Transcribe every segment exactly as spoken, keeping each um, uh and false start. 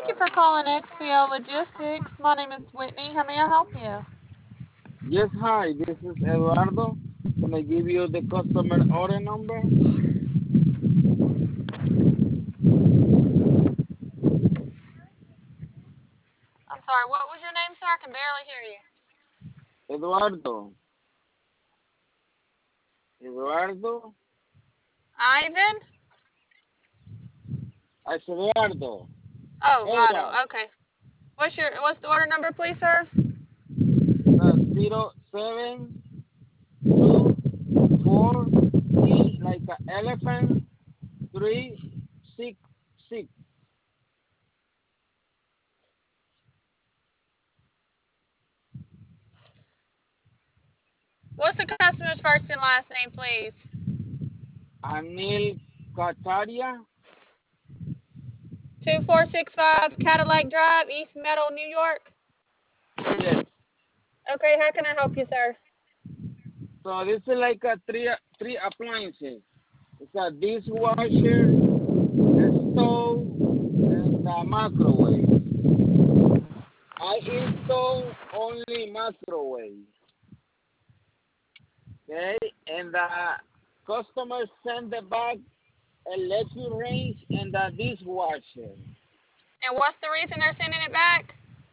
Thank you for calling X P L Logistics. My name is Whitney. How may I help you? Yes, hi, this is Eduardo. Can I give you the customer order number? I'm sorry, what was your name, sir? I can barely hear you. Eduardo. Eduardo. Ivan? I said Eduardo. Oh, Edward. Vado. Okay. What's your what's the order number, please, sir? Uh, zero seven two four E like an elephant three six six. What's the customer's first and last name, please? Anil Kataria. two four six five Cadillac Drive, East Meadow, New York. Yes. Okay, how can I help you, sir? So this is like a three three appliances. It's a dishwasher, a stove, and a microwave. I install only microwave. Okay, and the customer send the back electric range and the dishwasher And what's the reason they're sending it back?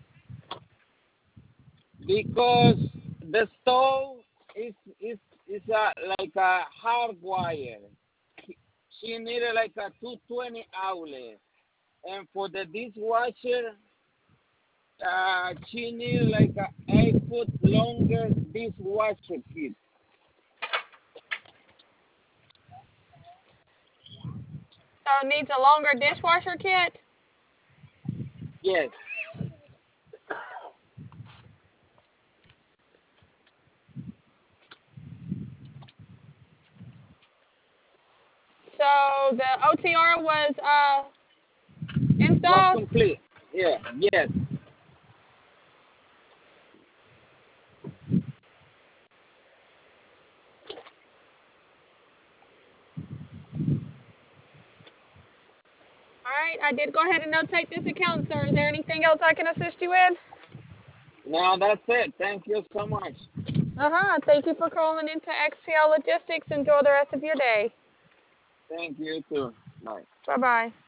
because the stove is is is a, like a hardwire. She needed like a two twenty outlet, and for the dishwasher, uh, she needed like a eight foot longer dishwasher kit. So it needs a longer dishwasher kit? Yes. So the O T R was uh Was installed? complete. Yeah. Yes. All right, I did go ahead and notate this account, sir. Is there anything else I can assist you with? No, that's it. Thank you so much. Uh-huh. Thank you for calling into X P L Logistics. Enjoy the rest of your day. Thank you too. Bye. Bye-bye.